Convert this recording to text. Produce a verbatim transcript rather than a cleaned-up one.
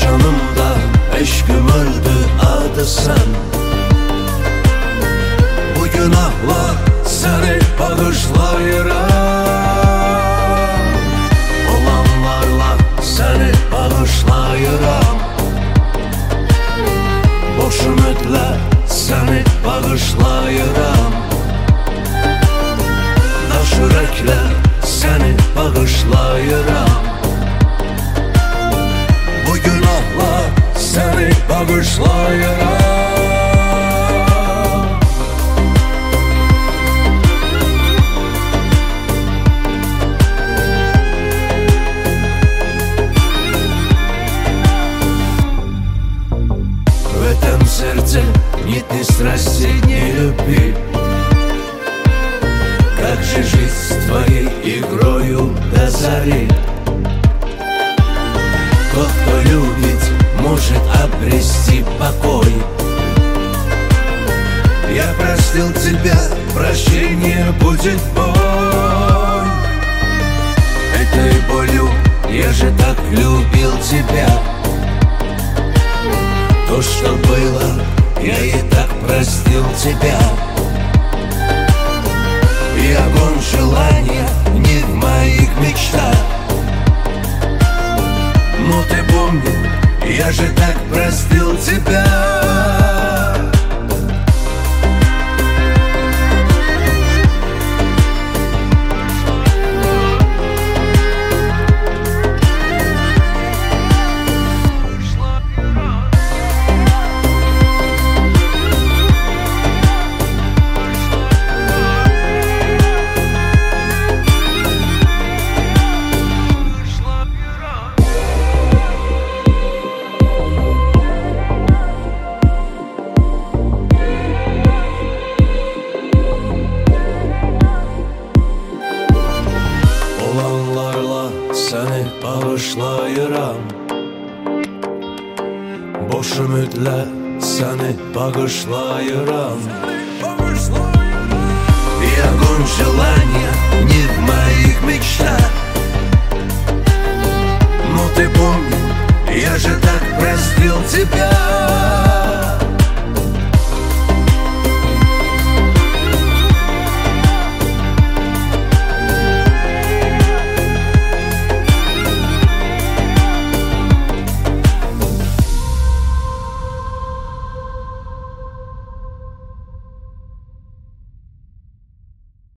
canımda eşkim öldü adı sen. Bu günahla seni bağışlayıram. Olanlarla seni bağışlayıram. Boş ümidlə seni bağışlayıram. Daş ürəklə seni bağışlayıram. Bu günahla seni bağışlayıram. В этом сердце нет ни страсти, ни любви. Как же жить с твоей игрою до зари? Тот, кто любит, может обрести покой. Я простил тебя, прощение будет бой. Этой болью я же так любил тебя. То, что было, я и так простил тебя. И огонь желания не в моих мечтах. Но ты помни, я же так простил тебя. Olanlarla seni bağışlayıram. Boş ümidlə seni bağışlayıram. И огонь желания не в моих мечтах.